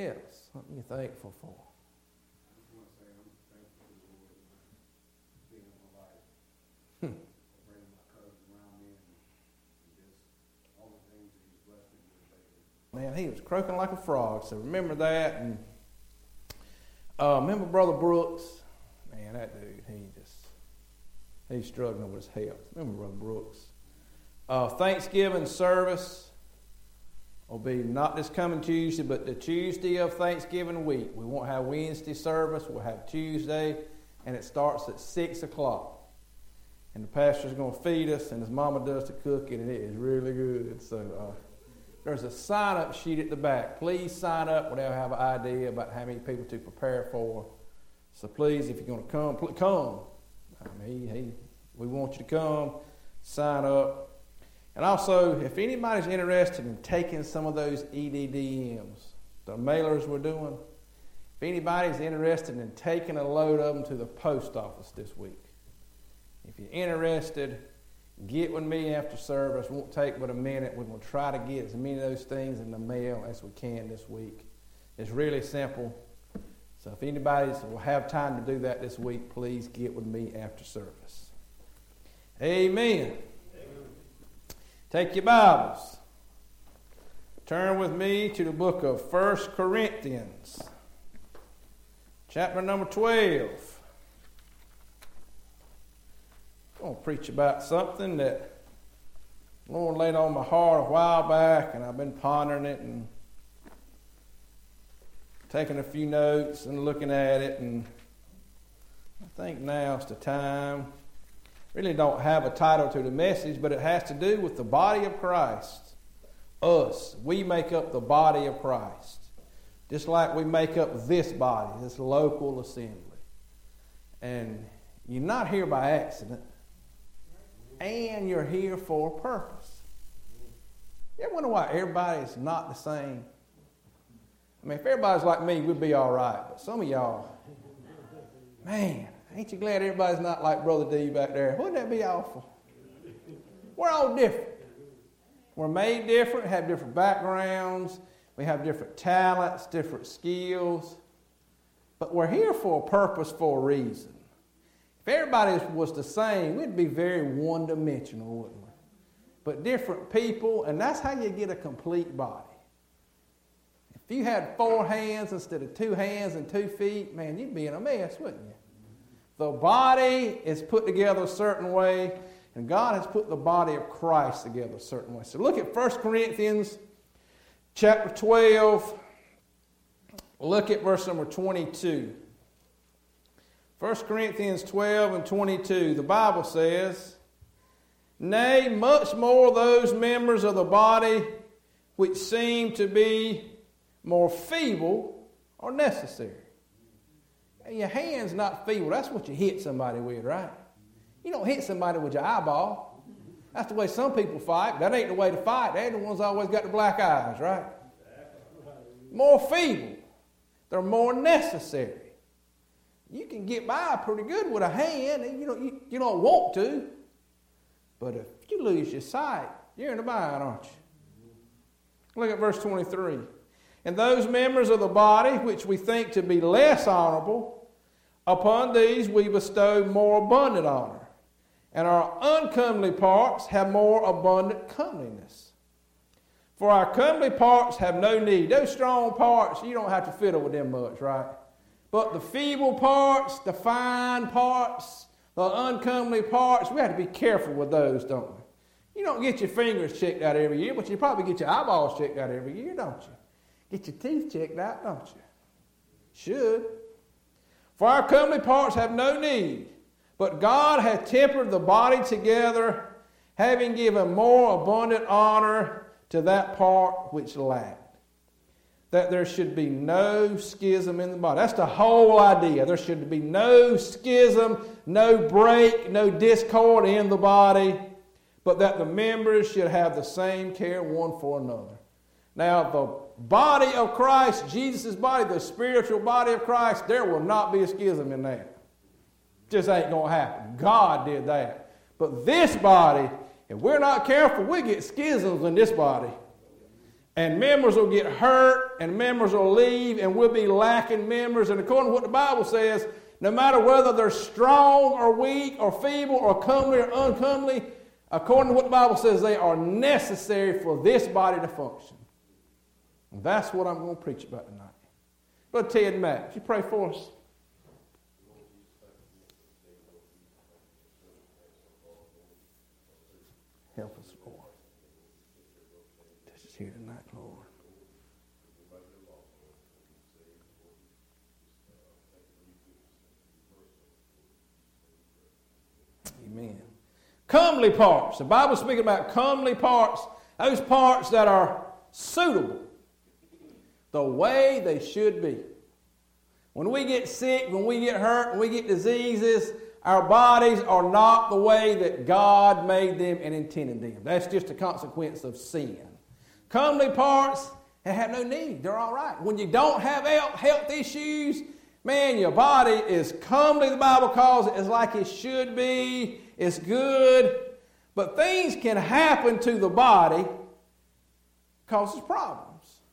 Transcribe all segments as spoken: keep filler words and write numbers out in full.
else? Something you're thankful for? I just want to say I'm thankful to the Lord for being in my life, Hmm. for bringing my cousins around me, and just all the things that He's blessed me with lately. Man, he was croaking like a frog, so remember that. And uh, remember Brother Brooks? Man, that dude, he just, he's struggling with his health. Remember Brother Brooks? Uh, Thanksgiving service will be not this coming Tuesday, but the Tuesday of Thanksgiving week. We won't have Wednesday service. We'll have Tuesday, and it starts at six o'clock. And the pastor's going to feed us, and his mama does the cooking, and it is really good. So uh, there's a sign-up sheet at the back. Please sign up when they have an idea about how many people to prepare for. So please, if you're going to come, please come. I mean, he, he, we want you to come, sign up. And also, if anybody's interested in taking some of those E D D Ms, the mailers we're doing, if anybody's interested in taking a load of them to the post office this week, if you're interested, get with me after service. It won't take but a minute. We're going to try to get as many of those things in the mail as we can this week. It's really simple. So if anybody will have time to do that this week, please get with me after service. Amen. Take your Bibles. Turn with me to the book of First Corinthians, chapter number twelve. I'm going to preach about something that the Lord laid on my heart a while back, and I've been pondering it and taking a few notes and looking at it, and I think now's the time. Really don't have a title to the message, but it has to do with the body of Christ. Us. We make up the body of Christ. Just like we make up this body, this local assembly. And you're not here by accident. And you're here for a purpose. You ever wonder why everybody's not the same? I mean, if everybody's like me, we'd be all right. But some of y'all, man, ain't you glad everybody's not like Brother D back there? Wouldn't that be awful? We're all different. We're made different, have different backgrounds. We have different talents, different skills. But we're here for a purpose, for a reason. If everybody was the same, we'd be very one-dimensional, wouldn't we? But different people, and that's how you get a complete body. If you had four hands instead of two hands and two feet, man, you'd be in a mess, wouldn't you? The body is put together a certain way, and God has put the body of Christ together a certain way. So look at First Corinthians chapter twelve. Look at verse number twenty-two. First Corinthians twelve and twenty-two. The Bible says, "Nay, much more those members of the body which seem to be more feeble are necessary." Your hand's not feeble. That's what you hit somebody with, right? You don't hit somebody with your eyeball. That's the way some people fight. That ain't the way to fight. They're the ones that always got the black eyes, right? More feeble. They're more necessary. You can get by pretty good with a hand, and you don't, you, you don't want to. But if you lose your sight, you're in a bind, aren't you? Look at verse twenty-three. "And those members of the body which we think to be less honorable, upon these we bestow more abundant honor. And our uncomely parts have more abundant comeliness. For our comely parts have no need." Those strong parts, you don't have to fiddle with them much, right? But the feeble parts, the fine parts, the uncomely parts, we have to be careful with those, don't we? You don't get your fingers checked out every year, but you probably get your eyeballs checked out every year, don't you? Get your teeth checked out, don't you? Should. "For our comely parts have no need, but God hath tempered the body together, having given more abundant honor to that part which lacked, that there should be no schism in the body." That's the whole idea. There should be no schism, no break, no discord in the body, but that the members should have the same care one for another. Now, the body of Christ, Jesus' body, the spiritual body of Christ, there will not be a schism in that. Just ain't going to happen. God did that. But this body, if we're not careful, we get schisms in this body. And members will get hurt, and members will leave, and we'll be lacking members. And according to what the Bible says, no matter whether they're strong or weak or feeble or comely or uncomely, according to what the Bible says, they are necessary for this body to function. And that's what I'm going to preach about tonight. Brother Ted Mack, would you pray for us? Help us, Lord. This is here tonight, Lord. Amen. Comely parts. The Bible's speaking about comely parts, those parts that are suitable, the way they should be. When we get sick, when we get hurt, when we get diseases, our bodies are not the way that God made them and intended them. That's just a consequence of sin. Comely parts, they have no need. They're all right. When you don't have health issues, man, your body is comely, the Bible calls it. It's like it should be. It's good. But things can happen to the body, causes problems.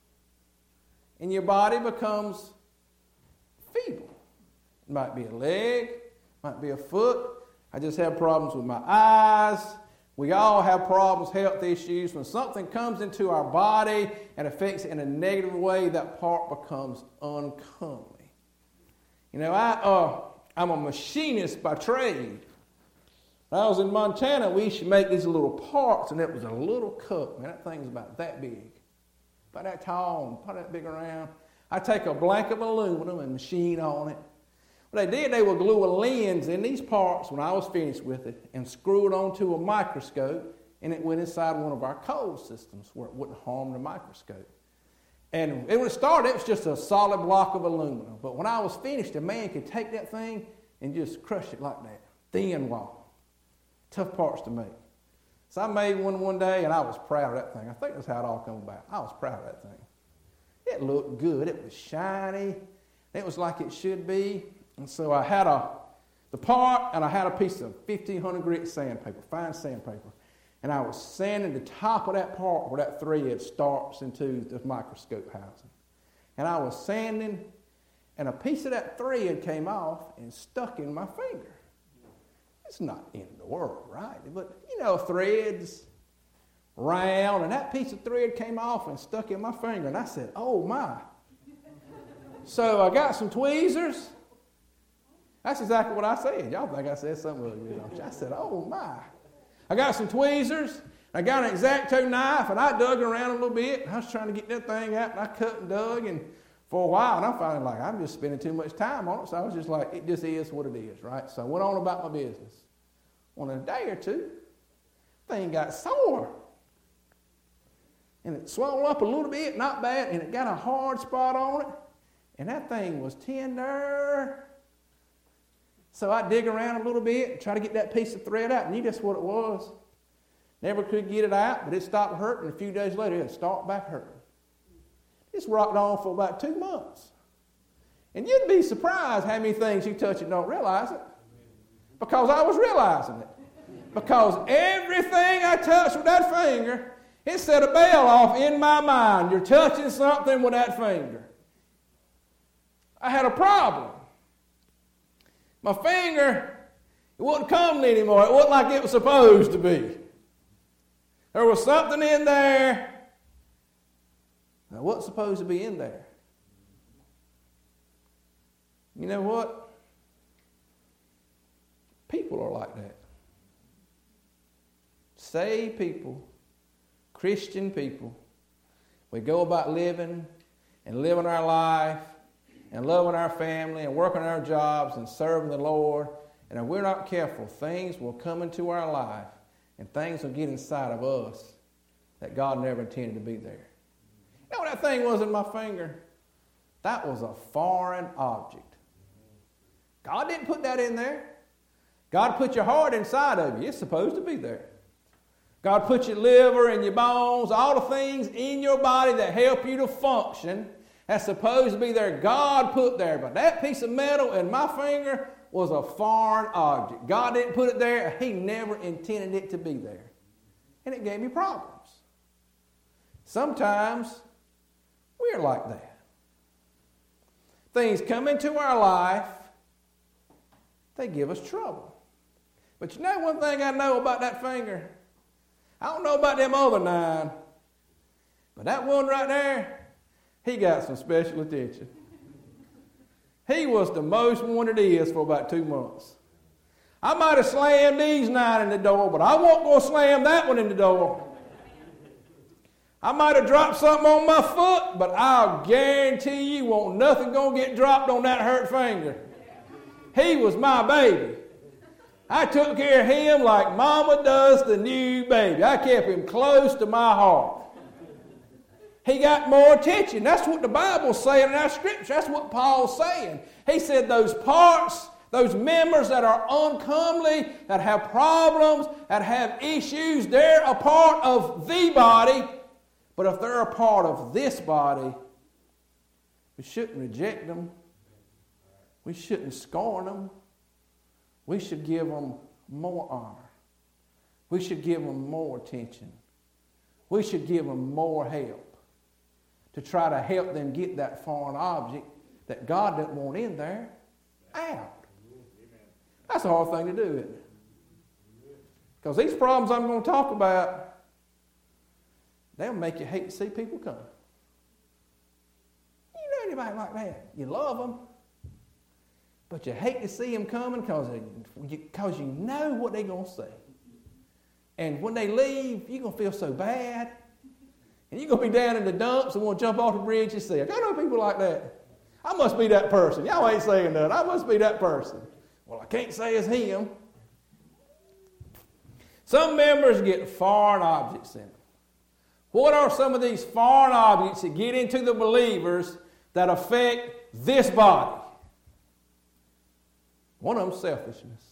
And your body becomes feeble. It might be a leg, might be a foot. I just have problems with my eyes. We all have problems, health issues. When something comes into our body and affects it in a negative way, that part becomes uncomely. You know, I, uh, I'm a machinist by trade. When I was in Montana, we used to make these little parts, and it was a little cup. Man, that thing's about that big. About that tall and about that big around. I take a blank of aluminum and machine on it. What they did, they would glue a lens in these parts when I was finished with it and screw it onto a microscope, and it went inside one of our cold systems where it wouldn't harm the microscope. And when it started, it was just a solid block of aluminum. But when I was finished, a man could take that thing and just crush it like that. Thin wall. Tough parts to make. So I made one one day, and I was proud of that thing. I think that's how it all came about. I was proud of that thing. It looked good. It was shiny. It was like it should be. And so I had a the part, and I had a piece of fifteen hundred grit sandpaper, fine sandpaper. And I was sanding the top of that part where that thread starts into the microscope housing. And I was sanding, and a piece of that thread came off and stuck in my finger. It's not the end of the world, right? But, you know, threads round, and that piece of thread came off and stuck in my finger. And I said, oh, my. So I got some tweezers. That's exactly what I said. Y'all think I said something really good, don't you? I said, oh, my. I got some tweezers. I got an X-Acto knife, and I dug around a little bit. I was trying to get that thing out, and I cut and dug, and for a while, and I'm finally like, I'm just spending too much time on it. So I was just like, it just is what it is, right? So I went on about my business. On a day or two, thing got sore. And it swelled up a little bit, not bad, and it got a hard spot on it. And that thing was tender. So I dig around a little bit and try to get that piece of thread out. And you guess what it was? Never could get it out, but it stopped hurting. A few days later, it started back hurting. It's rocked on for about two months. And you'd be surprised how many things you touch and don't realize it. Because I was realizing it. Because everything I touched with that finger, it set a bell off in my mind. You're touching something with that finger. I had a problem. My finger, it wasn't comely anymore. It wasn't like it was supposed to be. There was something in there that wasn't supposed to be in there. You know what? People are like that. Saved people, Christian people, we go about living and living our life and loving our family and working our jobs and serving the Lord. And if we're not careful, things will come into our life and things will get inside of us that God never intended to be there. You know what that thing was in my finger? That was a foreign object. God didn't put that in there. God put your heart inside of you. It's supposed to be there. God put your liver and your bones, all the things in your body that help you to function, that's supposed to be there. God put there. But that piece of metal in my finger was a foreign object. God didn't put it there. He never intended it to be there. And it gave me problems. Sometimes we're like that. Things come into our life, they give us trouble. But you know one thing I know about that finger? I don't know about them other nine, but that one right there, he got some special attention. He was the most wanted is for about two months. I might have slammed these nine in the door, but I won't go slam that one in the door. I might have dropped something on my foot, but I'll guarantee you won't nothing gonna get dropped on that hurt finger. He was my baby. I took care of him like mama does the new baby. I kept him close to my heart. He got more attention. That's what the Bible's saying in our scripture. That's what Paul's saying. He said those parts, those members that are uncomely, that have problems, that have issues, they're a part of the body. But if they're a part of this body, we shouldn't reject them. We shouldn't scorn them. We should give them more honor. We should give them more attention. We should give them more help to try to help them get that foreign object that God didn't want in there out. That's a hard thing to do, isn't it? Because these problems I'm going to talk about, they'll make you hate to see people come. You know anybody like that? You love them, but you hate to see them coming because you, because you know what they're going to say. And when they leave, you're going to feel so bad. And you're going to be down in the dumps and want to jump off the bridge yourself. I know people like that. I must be that person. Y'all ain't saying that. I must be that person. Well, I can't say it's him. Some members get foreign objects in them. What are some of these foreign objects that get into the believers that affect this body? One of them is selfishness.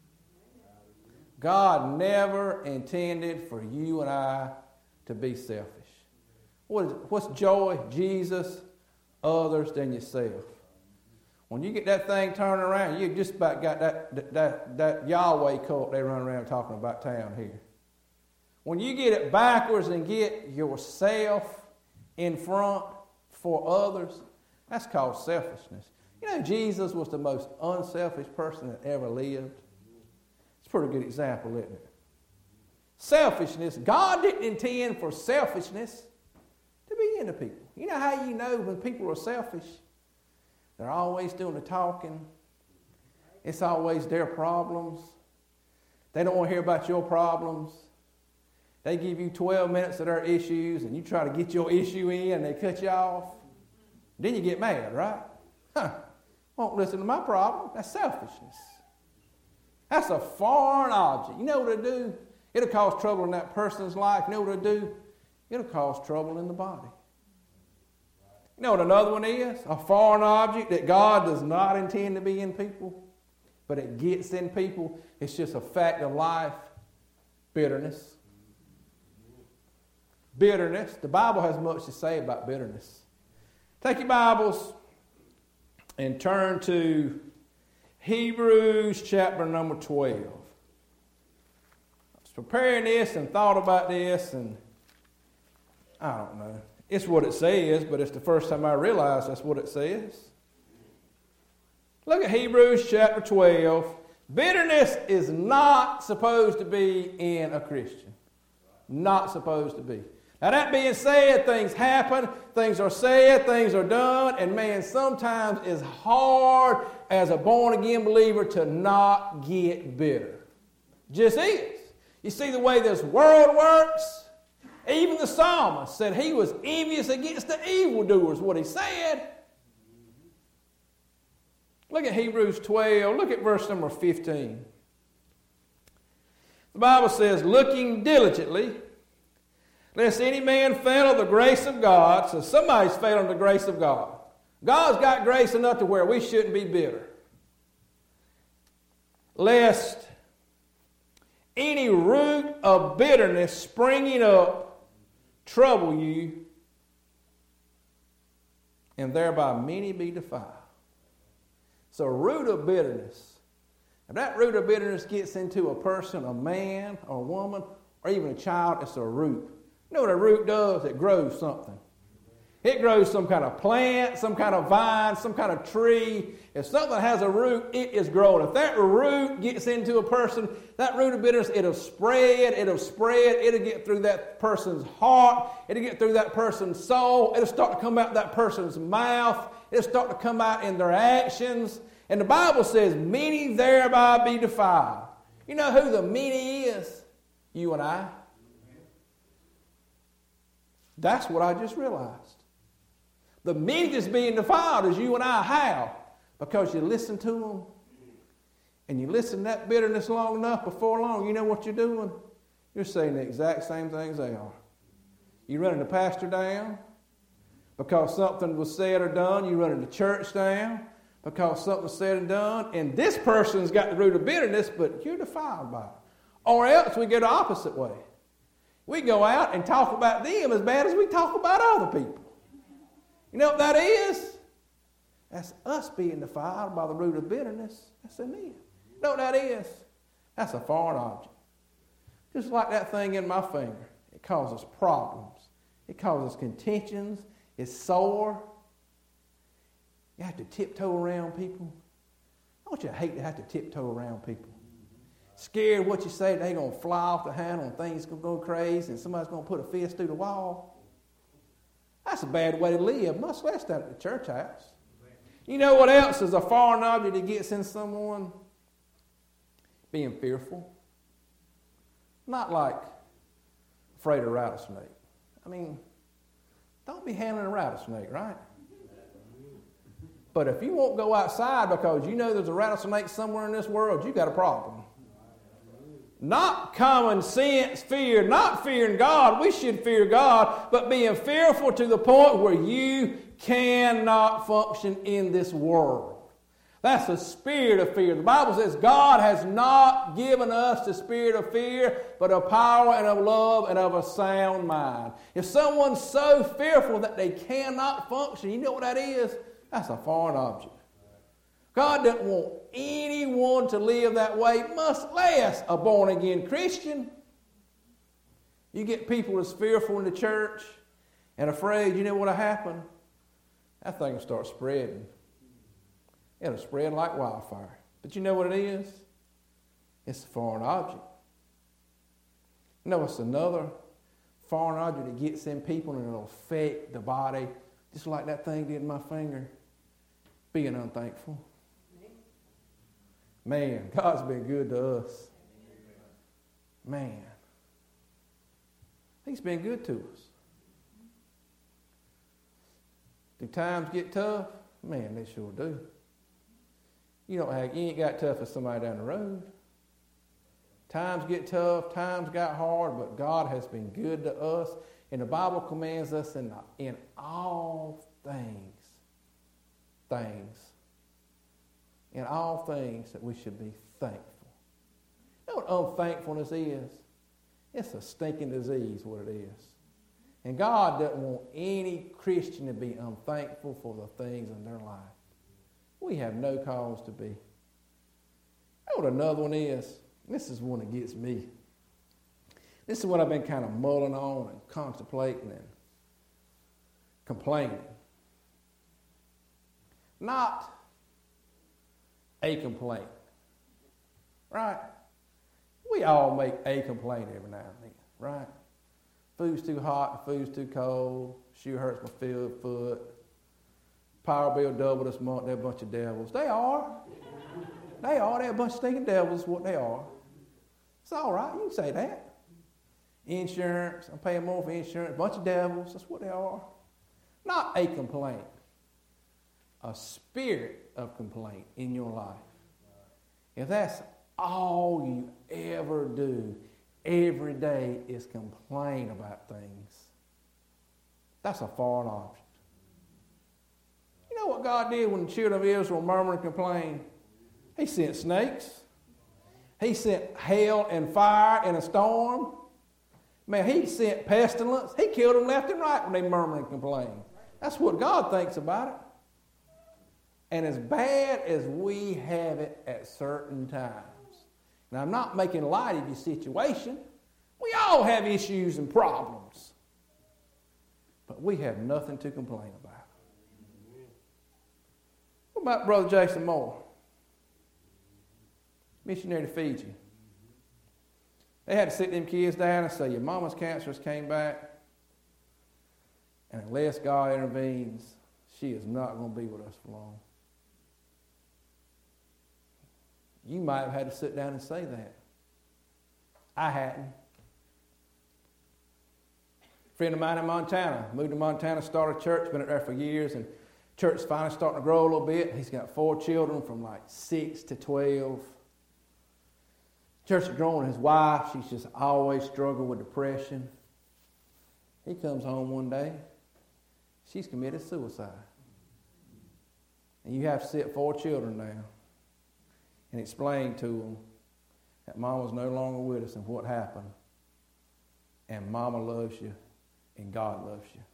God never intended for you and I to be selfish. What is it? What's joy? Jesus, others, than yourself. When you get that thing turning around, you just about got that, that, that Yahweh cult they run around talking about town here. When you get it backwards and get yourself in front for others, that's called selfishness. You know, Jesus was the most unselfish person that ever lived. It's a pretty good example, isn't it? Selfishness. God didn't intend for selfishness to be into people. You know how you know when people are selfish? They're always doing the talking. It's always their problems. They don't want to hear about your problems. They give you twelve minutes of their issues, and you try to get your issue in, and they cut you off. Then you get mad, right? Huh. Won't listen to my problem. That's selfishness. That's a foreign object. You know what it'll do? It'll cause trouble in that person's life. You know what it'll do? It'll cause trouble in the body. You know what another one is? A foreign object that God does not intend to be in people, but it gets in people. It's just a fact of life. Bitterness. Bitterness. The Bible has much to say about bitterness. Take your Bibles and turn to Hebrews chapter number twelve. I was preparing this and thought about this, and I don't know. It's what it says, but it's the first time I realized that's what it says. Look at Hebrews chapter twelve. Bitterness is not supposed to be in a Christian. Not supposed to be. Now that being said, things happen, things are said, things are done, and man, sometimes it's hard as a born-again believer to not get bitter. Just is. You see the way this world works? Even the psalmist said he was envious against the evildoers, what he said. Look at Hebrews twelve, look at verse number fifteen. The Bible says, looking diligently, lest any man fail of the grace of God. So somebody's failing the grace of God. God's got grace enough to where we shouldn't be bitter. Lest any root of bitterness springing up trouble you, and thereby many be defiled. So a root of bitterness. If that root of bitterness gets into a person, a man or a woman, or even a child, it's a root. You know what a root does? It grows something. It grows some kind of plant, some kind of vine, some kind of tree. If something has a root, it is growing. If that root gets into a person, that root of bitterness, it'll spread, it'll spread, it'll get through that person's heart, it'll get through that person's soul, it'll start to come out that person's mouth, it'll start to come out in their actions. And the Bible says, many thereby be defiled. You know who the many is? You and I. That's what I just realized. The many that's being defiled is you and I. How? Because you listen to them. And you listen to that bitterness long enough, before long, you know what you're doing? You're saying the exact same things they are. You're running the pastor down because something was said or done. You're running the church down because something was said and done. And this person's got the root of bitterness, but you're defiled by it. Or else we go the opposite way. We go out and talk about them as bad as we talk about other people. You know what that is? That's us being defiled by the root of bitterness. That's in them. You know what that is? That's a foreign object. Just like that thing in my finger. It causes problems. It causes contentions. It's sore. You have to tiptoe around people. Don't you hate to have to tiptoe around people? Scared what you say, they're going to fly off the handle and things going to go crazy and somebody's going to put a fist through the wall. That's a bad way to live, much less down at the church house. You know what else is a foreign object that gets in someone? Being fearful. Not like afraid of a rattlesnake. I mean, don't be handling a rattlesnake, right? But if you won't go outside because you know there's a rattlesnake somewhere in this world, you got a problem. Not common sense fear, not fearing God. We should fear God, but being fearful to the point where you cannot function in this world. That's a spirit of fear. The Bible says God has not given us the spirit of fear, but of power and of love and of a sound mind. If someone's so fearful that they cannot function, you know what that is? That's a foreign object. God doesn't want anyone to live that way, much less a born-again Christian. You get people that's fearful in the church and afraid, you know what'll happen? That thing will start spreading. It'll spread like wildfire. But you know what it is? It's a foreign object. You know, it's another foreign object that gets in people and it'll affect the body, just like that thing did in my finger. Being unthankful. Man, God's been good to us. Man. He's been good to us. Do times get tough? Man, they sure do. You don't have, you ain't got tough as somebody down the road. Times get tough, times got hard, but God has been good to us. And the Bible commands us in, in all things, things, in all things that we should be thankful. You know what unthankfulness is? It's a stinking disease, what it is. And God doesn't want any Christian to be unthankful for the things in their life. We have no cause to be. You know what another one is? This is one that gets me. This is what I've been kind of mulling on and contemplating and complaining. Not a complaint. Right? We all make a complaint every now and then, right? Food's too hot, food's too cold, shoe hurts my foot, power bill double this month, they're a bunch of devils. They are. They are. They're a bunch of stinking devils is what they are. It's all right. You can say that. Insurance. I'm paying more for insurance. A bunch of devils. That's what they are. Not a complaint. A spirit of complaint in your life. If that's all you ever do every day is complain about things, that's a foreign object. You know what God did when the children of Israel murmured and complained? He sent snakes. He sent hail and fire and a storm. Man, he sent pestilence. He killed them left and right when they murmured and complained. That's what God thinks about it. And as bad as we have it at certain times, and I'm not making light of your situation, we all have issues and problems. we have nothing to complain about. What about Brother Jason Moore? Missionary to Fiji. They had to sit them kids down and say, your mama's cancer came back, and unless God intervenes, she is not going to be with us for long. You might have had to sit down and say that. I hadn't. A friend of mine in Montana, moved to Montana, started a church, been up there for years, and church is finally starting to grow a little bit. He's got four children from like six to twelve. Church is growing. His wife, she's just always struggled with depression. He comes home one day. She's committed suicide. And you have to sit four children down and explain to them that Mama's no longer with us and what happened. And Mama loves you and God loves you.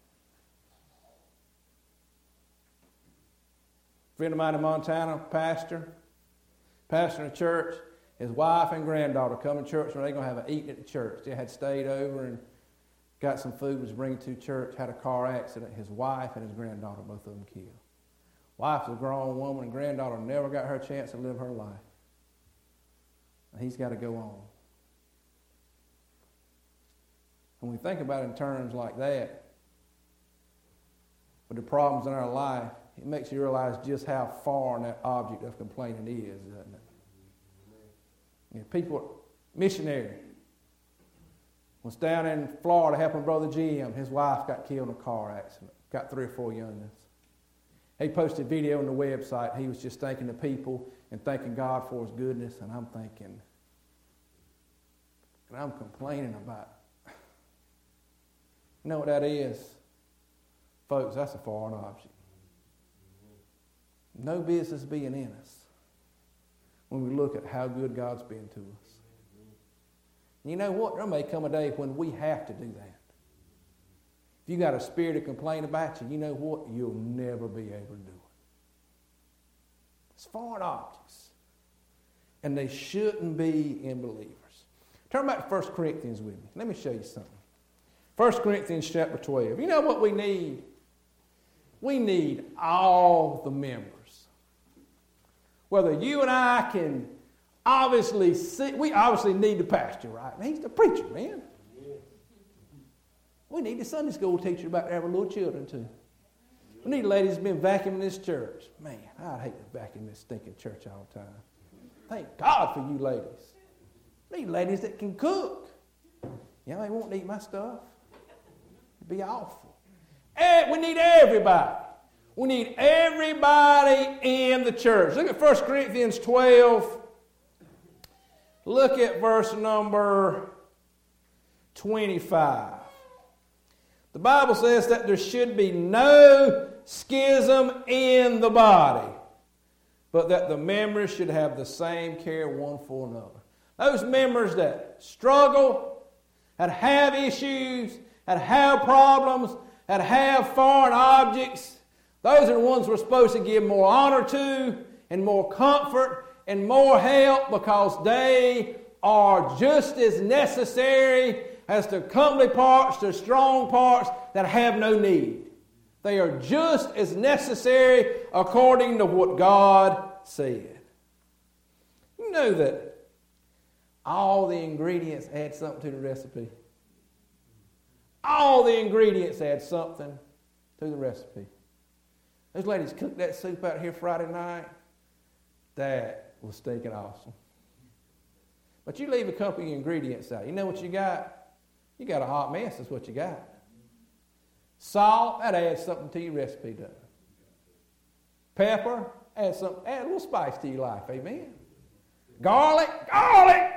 A friend of mine in Montana, pastor, pastor in a church, his wife and granddaughter come to church when they're going to have an eating at the church. They had stayed over and got some food, was bringing to church, had a car accident. His wife and his granddaughter, both of them killed. Wife's a grown woman, and granddaughter never got her chance to live her life. And he's got to go on. When we think about it in terms like that, with the problems in our life, it makes you realize just how far that object of complaining is, doesn't it? You know, people, missionary, was down in Florida helping Brother Jim. His wife got killed in a car accident. Got three or four young ones. He posted a video on the website. He was just thanking the people and thanking God for his goodness. And I'm thinking, and I'm complaining about, you know what that is? Folks, that's a foreign object. No business being in us when we look at how good God's been to us. You know what? There may come a day when we have to do that. If you got a spirit to complain about you, you know what? You'll never be able to do it. It's foreign objects. And they shouldn't be in believers. Turn back to First Corinthians with me. Let me show you something. First Corinthians chapter twelve. You know what we need? We need all the members. Whether you and I can obviously see, we obviously need the pastor, right? He's the preacher, man. We need the Sunday school teacher about to have our little children too. We need ladies who've been vacuuming this church. Man, I'd hate to vacuum this stinking church all the time. Thank God for you ladies. We need ladies that can cook. You know, they won't eat my stuff. It'd be awful. And we need everybody. We need everybody in the church. Look at First Corinthians twelve. Look at verse number twenty-five. The Bible says that there should be no schism in the body, but that the members should have the same care one for another. Those members that struggle, that have issues, that have problems, that have foreign objects, those are the ones we're supposed to give more honor to and more comfort and more help, because they are just as necessary as the comely parts, the strong parts that have no need. They are just as necessary according to what God said. You know that all the ingredients add something to the recipe. All the ingredients add something to the recipe. Those ladies cooked that soup out here Friday night. That was stinking awesome. But you leave a couple of ingredients out. You know what you got? You got a hot mess, that's what you got. Salt, that adds something to your recipe, doesn't it? Pepper, add something, add a little spice to your life, amen. Garlic, garlic!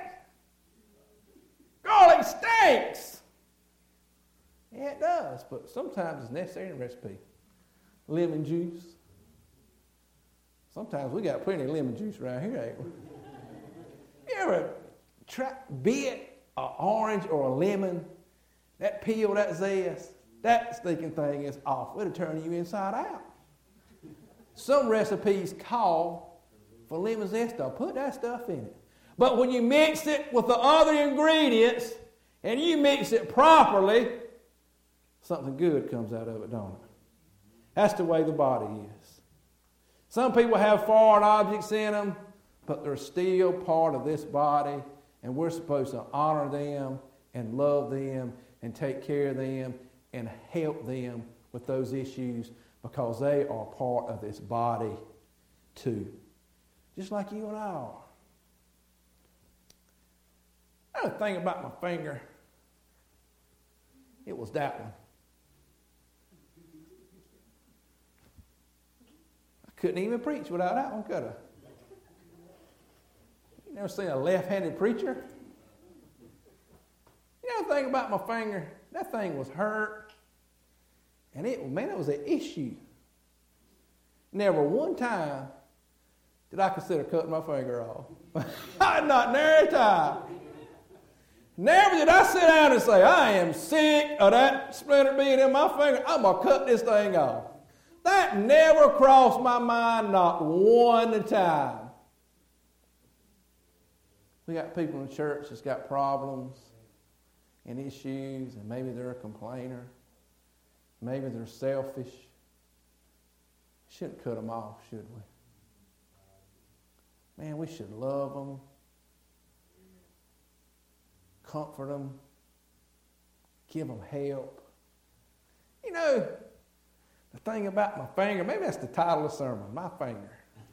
Garlic stinks! Yeah, it does, but sometimes it's necessary in a recipe. Lemon juice. Sometimes we got plenty of lemon juice around here, ain't we? You ever try, bit an orange or a lemon, that peel, that zest, that stinking thing is awful. It'll turn you inside out. Some recipes call for lemon zest. I'll put that stuff in it. But when you mix it with the other ingredients and you mix it properly, something good comes out of it, don't it? That's the way the body is. Some people have foreign objects in them, but they're still part of this body, and we're supposed to honor them and love them and take care of them and help them with those issues because they are part of this body too. Just like you and I are. Another thing about my finger, it was that one. I couldn't even preach without that one, could I? You never seen a left-handed preacher? You know the thing about my finger? That thing was hurt. And it, man, it was an issue. Never one time did I consider cutting my finger off. Not near a time. Never did I sit down and say, I am sick of that splinter being in my finger. I'm going to cut this thing off. That never crossed my mind, not one time. We got people in church that's got problems and issues, and maybe they're a complainer. Maybe they're selfish. Shouldn't cut them off, should we? Man, we should love them, comfort them, give them help. You know, the thing about my finger, maybe that's the title of the sermon, my finger.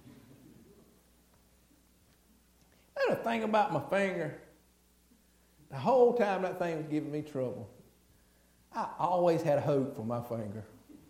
You know, the thing about my finger, the whole time that thing was giving me trouble, I always had hope for my finger.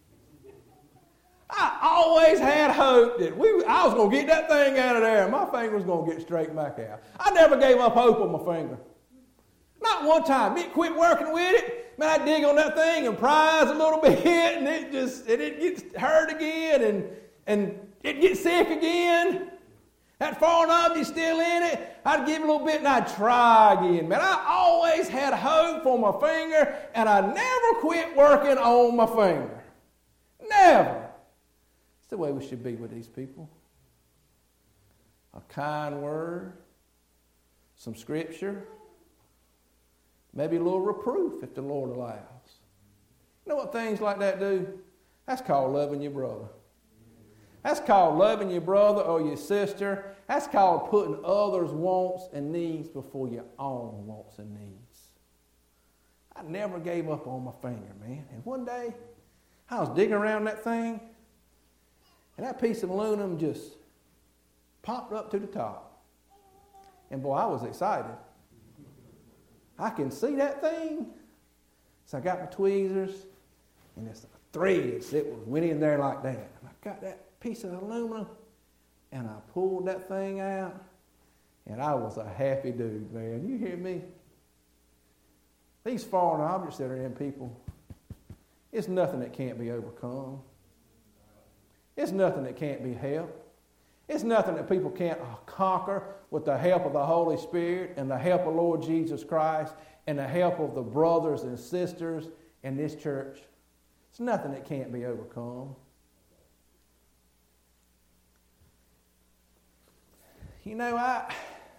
I always had hope that we, I was going to get that thing out of there and my finger was going to get straight back out. I never gave up hope on my finger. Not one time. It quit working with it. Man, I dig on that thing and prise a little bit and it just, and it gets hurt again and, and it gets sick again. That foreign object's still in it. I'd give it a little bit and I'd try again. Man, I always had hope for my finger and I never quit working on my finger. Never. It's the way we should be with these people. A kind word, some scripture, maybe a little reproof if the Lord allows. You know what things like that do? That's called loving your brother. That's called loving your brother or your sister. That's called putting others' wants and needs before your own wants and needs. I never gave up on my finger, man. And one day, I was digging around that thing, and that piece of aluminum just popped up to the top. And boy, I was excited. I can see that thing. So I got my tweezers, and it's threads that went in there like that. And I got that piece of aluminum, and I pulled that thing out, and I was a happy dude, man. You hear me? These foreign objects that are in people, it's nothing that can't be overcome. It's nothing that can't be helped. It's nothing that people can't conquer with the help of the Holy Spirit and the help of Lord Jesus Christ and the help of the brothers and sisters in this church. It's nothing that can't be overcome. You know, I...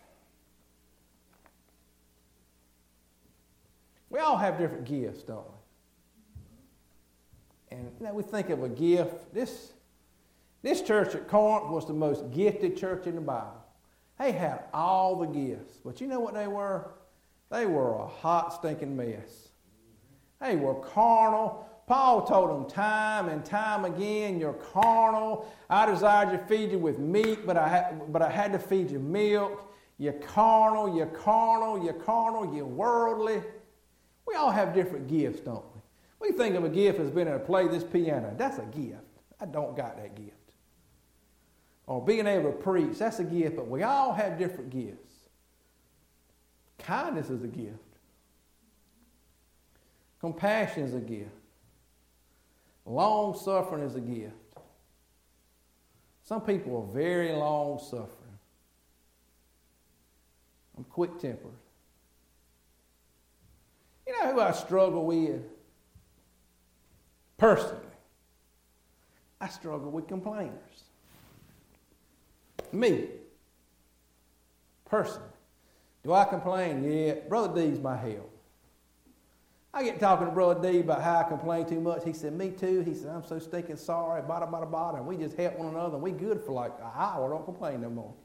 We all have different gifts, don't we? And, you know, we think of a gift. This... This church at Corinth was the most gifted church in the Bible. They had all the gifts. But you know what they were? They were a hot, stinking mess. They were carnal. Paul told them time and time again, you're carnal. I desired to feed you with meat, but I, had, but I had to feed you milk. You're carnal, you're carnal, you're carnal, you're worldly. We all have different gifts, don't we? We think of a gift as being able to play this piano. That's a gift. I don't got that gift. Or being able to preach, that's a gift, but we all have different gifts. Kindness is a gift. Compassion is a gift. Long-suffering is a gift. Some people are very long-suffering. I'm quick-tempered. You know who I struggle with? Personally, I struggle with complainers. Me, personally. Do I complain? Yeah. Brother D's my help. I get talking to Brother D about how I complain too much. He said, me too. He said, I'm so stinking sorry, bada, bada, bada. And we just help one another, and we good for like an hour. Don't complain no more.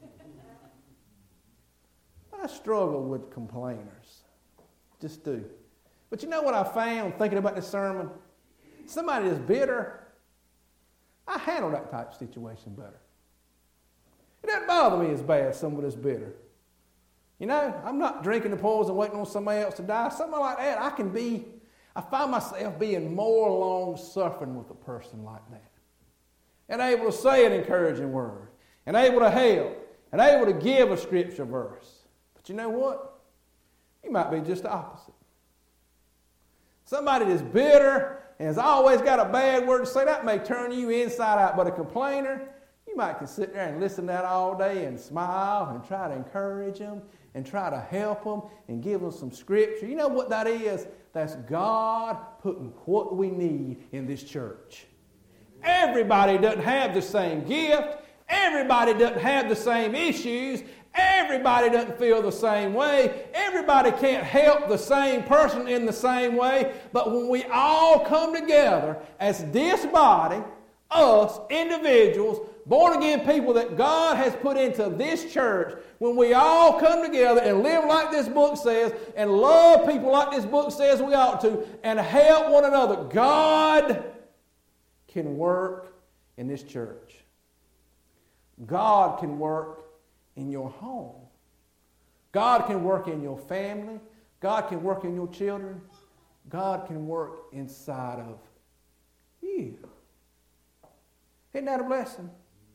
I struggle with complainers. Just do. But you know what I found thinking about this sermon? Somebody that's bitter, I handle that type of situation better. It doesn't bother me as bad as someone that's bitter. You know, I'm not drinking the poison waiting on somebody else to die. Something like that, I can be, I find myself being more long-suffering with a person like that. And able to say an encouraging word. And able to help. And able to give a scripture verse. But you know what? You might be just the opposite. Somebody that's bitter and has always got a bad word to say, that may turn you inside out. But a complainer, you might can sit there and listen to that all day and smile and try to encourage them and try to help them and give them some scripture. You know what that is? That's God putting what we need in this church. Everybody doesn't have the same gift. Everybody doesn't have the same issues. Everybody doesn't feel the same way. Everybody can't help the same person in the same way. But when we all come together as this body, us, individuals, born-again people that God has put into this church, when we all come together and live like this book says and love people like this book says we ought to and help one another, God can work in this church. God can work in your home. God can work in your family. God can work in your children. God can work inside of you. Isn't that a blessing?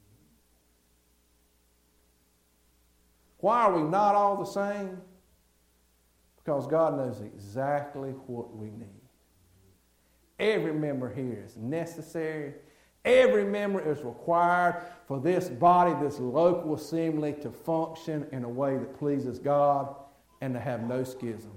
Why are we not all the same? Because God knows exactly what we need. Every member here is necessary. Every member is required for this body, this local assembly, to function in a way that pleases God and to have no schism.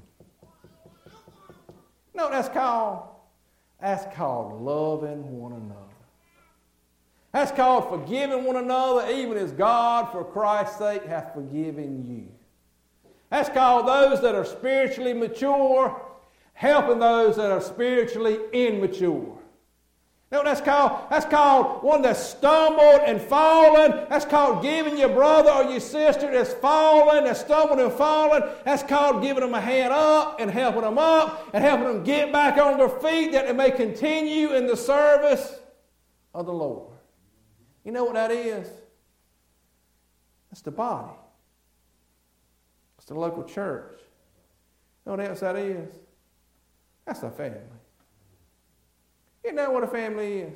You know what that's called? That's called loving one another. That's called forgiving one another, even as God, for Christ's sake, hath forgiven you. That's called those that are spiritually mature, helping those that are spiritually immature. You know what that's called? That's called one that's stumbled and fallen. That's called giving your brother or your sister that's fallen, that's stumbled and fallen. That's called giving them a hand up and helping them up and helping them get back on their feet that they may continue in the service of the Lord. You know what that is? That's the body. It's the local church. You know what else that is? That's a family. Isn't that what a family is?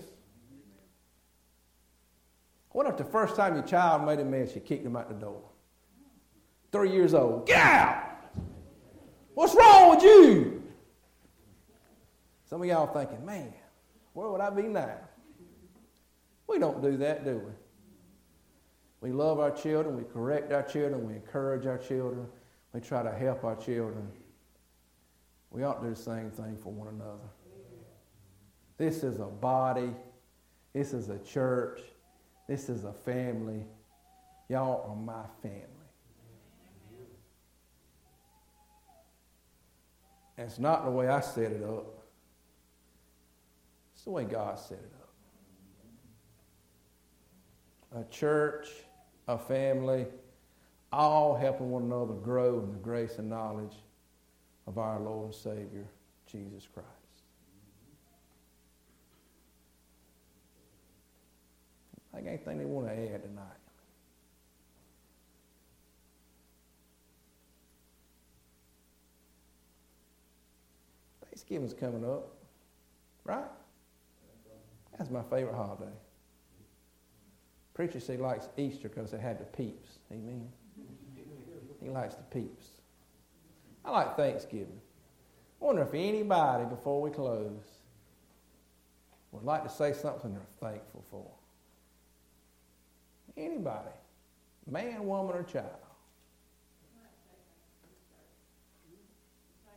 What if the first time your child made a mess, you kicked him out the door? Three years old. Get out! What's wrong with you? Some of y'all thinking, man, where would I be now? We don't do that, do we? We love our children. We correct our children. We encourage our children. We try to help our children. We ought to do the same thing for one another. This is a body. This is a church. This is a family. Y'all are my family. And it's not the way I set it up. It's the way God set it up. A church, a family, all helping one another grow in the grace and knowledge of our Lord and Savior, Jesus Christ. I got anything they want to add tonight? Thanksgiving's coming up, right? That's my favorite holiday. Preacher said he likes Easter because it had the peeps. Amen. He likes the peeps. I like Thanksgiving. I wonder if anybody, before we close, would like to say something they're thankful for. Anybody, man, woman, or child.